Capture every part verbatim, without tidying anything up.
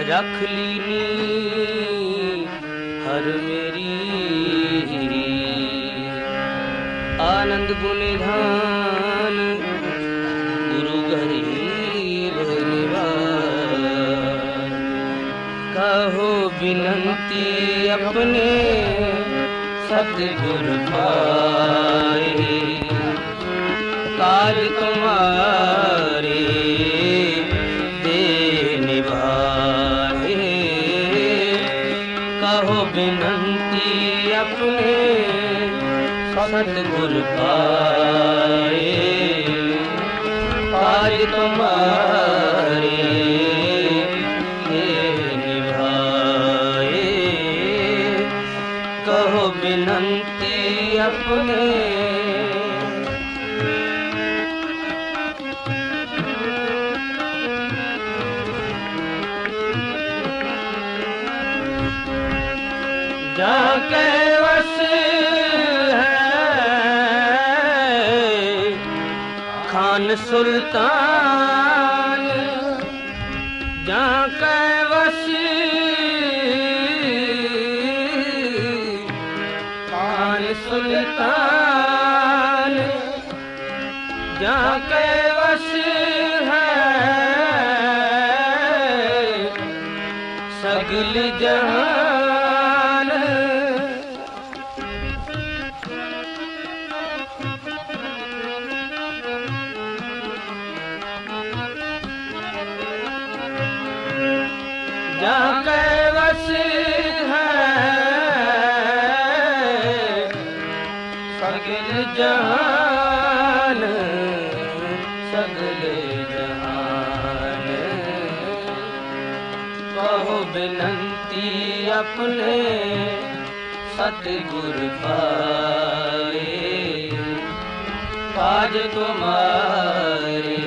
रख लीनी हर मेरी आनंद गुण धान गुरु गरीब निवार कहो विनंती अपने सतगुर पाए काज तुम्हारे दे निभाए कहो विनंती अपने सतगुर पाए काज तुम्हारे दे निभाए कहो विनंती अपने जहाँ कैवश है खान सुल्तान जहाँ कैवश खान सुल्तान जहाँ कैवश है सगल जहां जहाँ कैवश है सगल जहान सगल जहान कहो विनंती अपने सतगुर पाए काज तुम्हारे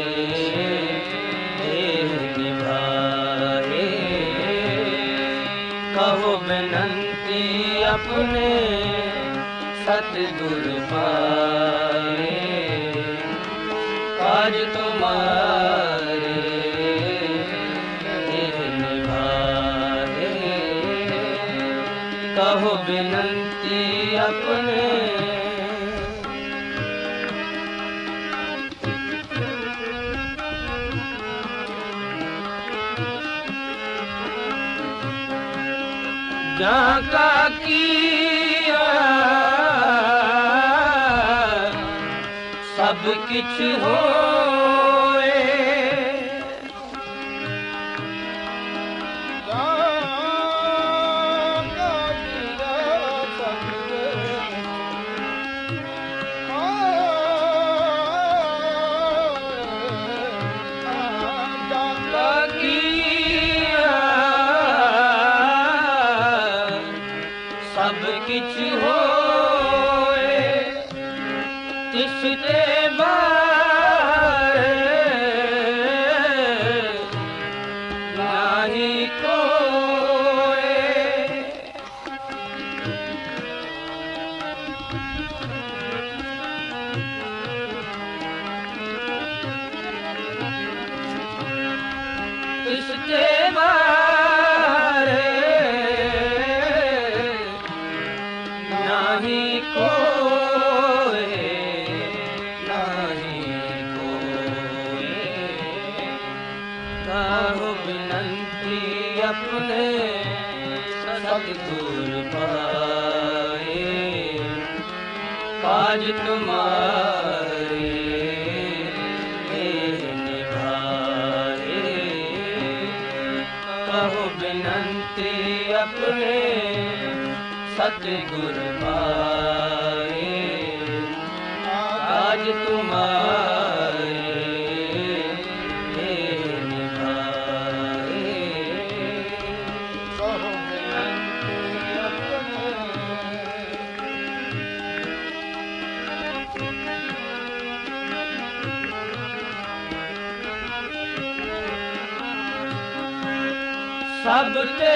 कहो विनंती अपने सतगुर पाए काज तुम्हारे निभाए कहो विनंती अपने जहाँ का किया सब किछ होए सब किछ होए तिसते बारे नाही कोए तिसते बारे नाही कोई नाही कोई कहो विनंती अपने सतगुर पाए काज तुम्हारे निभाए कहो विनंती अपने सतगुर पाए काज तुम्हारे निभाए कहो विनंती अपने सबते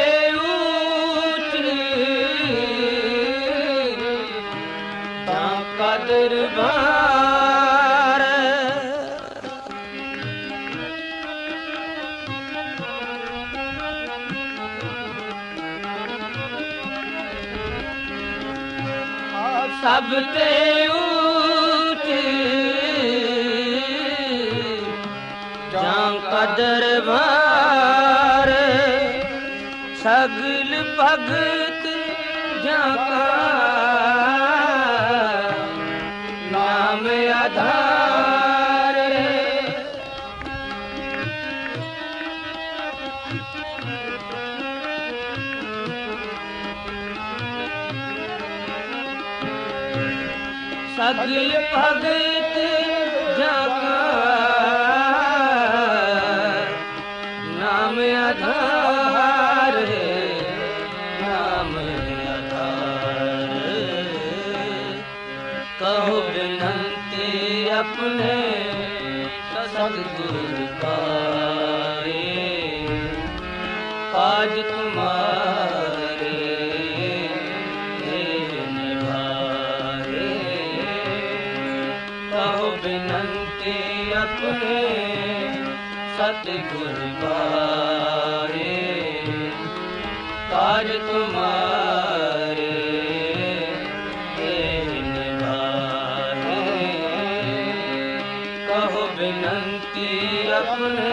दरबार सब ते ऊच जां का दरबार सगल भगत जां का नाम आधार सगल भगत जां का नाम आधार नाम आधार कहो बिनती अपने सतगुर पाए काज तुम्हारे निभाए कहो बिनती अपने सतगुर पाए काज तुम्हारे निभाए कहो बिनती अपने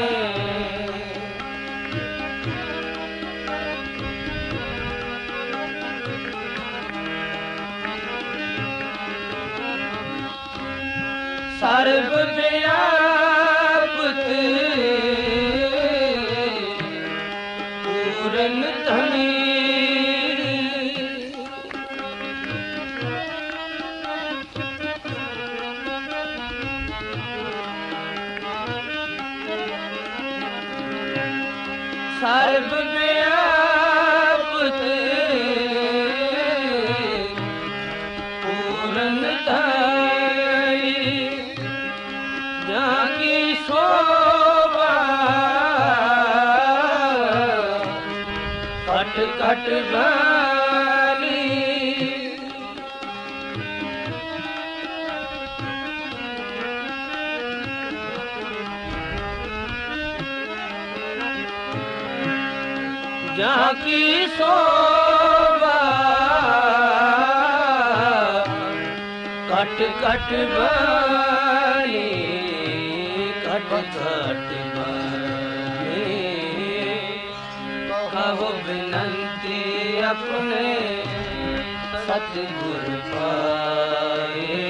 सर्व व्यापक पूरन धनी सर्व व्यापक पूरन धनी जाकी शोभा कट कट बानी जाकी शोभा कट कट बानी कट कट बानी कहो बिनती अपने सतगुर पाए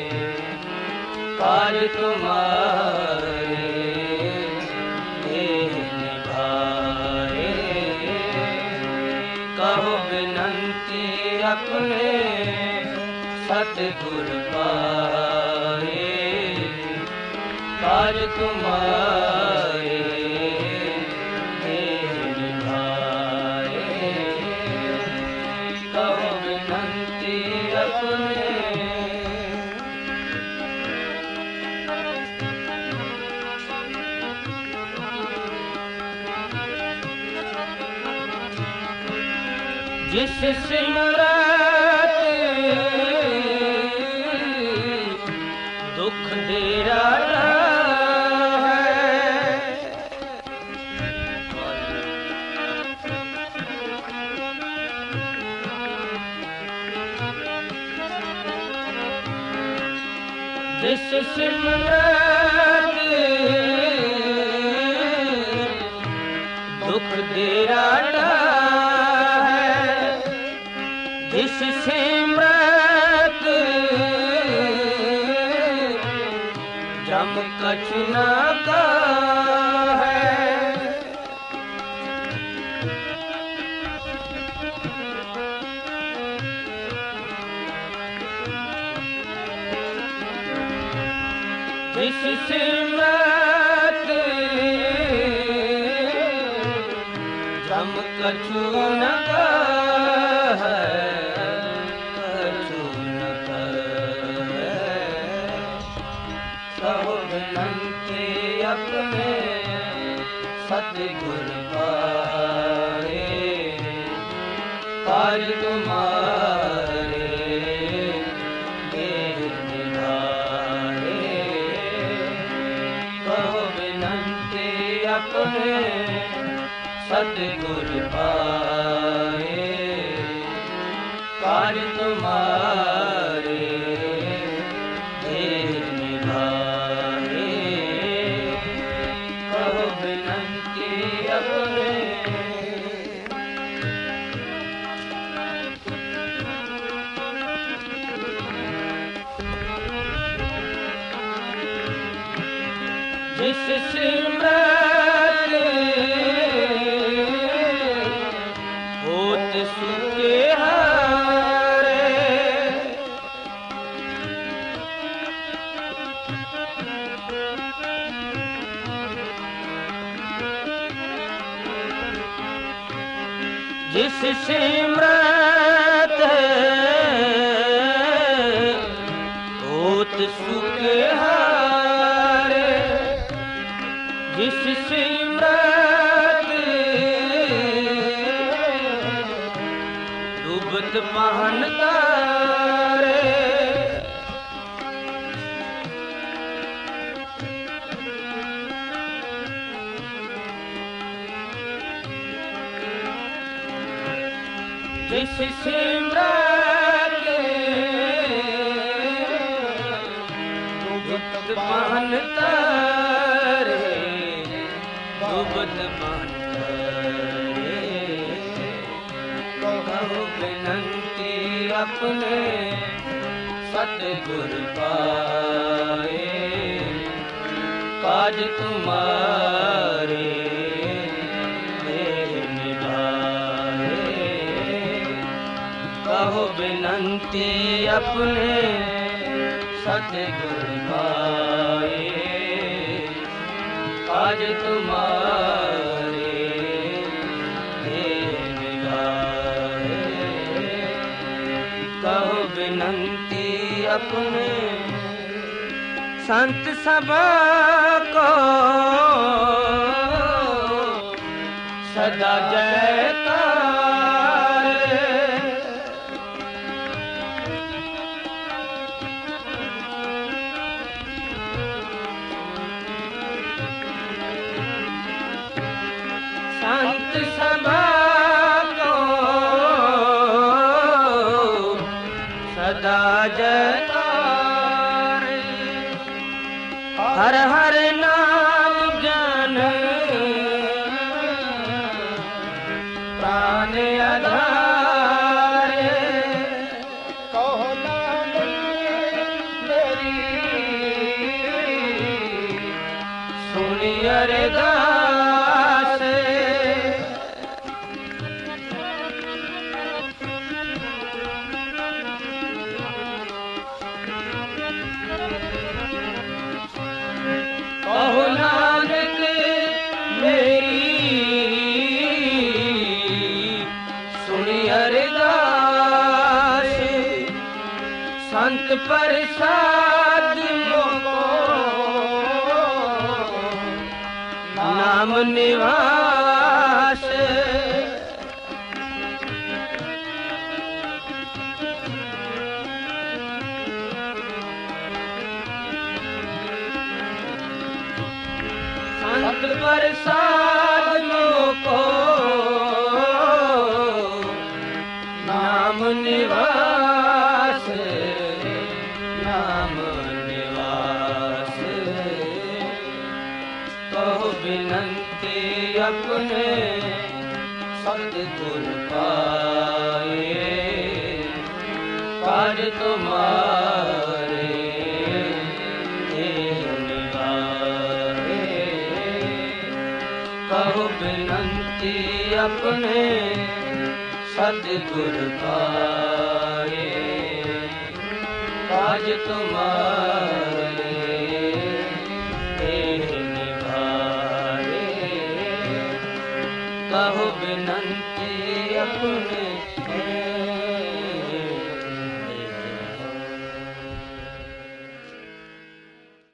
काज तुम्हारे निभाए कहो बिनती अपने सतगुर पाए काज तुम्हारे निभाए कहो बिनती अपने जिस सिमरत दुख देरा है जिस सिमरत दुख देरा जिस सिमरत जम कछ न का है जिस सिमरत जम कछु न का है अपने सतगुर पाए काज तुम्हारे निभाए कहो बिनती अपने सतगुर पाए काज तुम्हारे जिस सिमरत होत सुखे हारे, जिस सिमरत होत सुखे हारे, जिस सिमरत डूबत पहन तारे, जिस सिमरत डूबत पहन तारे, डूबत पहन तारे, कहो बिनती अपने सतगुर पाए, काज तुम्हारे कहो बिनती अपने सतगुर पाए, काज तुम्हारे निभाए, कहो बिनती अपने संत सभा को सदा जयकार, संत सभा को सदा जयकार, हर हर नाम ज्ञान प्राण आधार, कहो नानक मेरी सुनी अरदास, कहो नानक मेरी सुनी अरदास, संत प्रसाद मोको नाम निवास, संत प्रसाद मोको नाम निवास, नाम निवास, कहो बिनती अपने सतगुर पाए, काज तुम्हारे कहो बिनती अपने सतगुर पाए, काज तुम्हारे निभाए, कहो बिनती अपने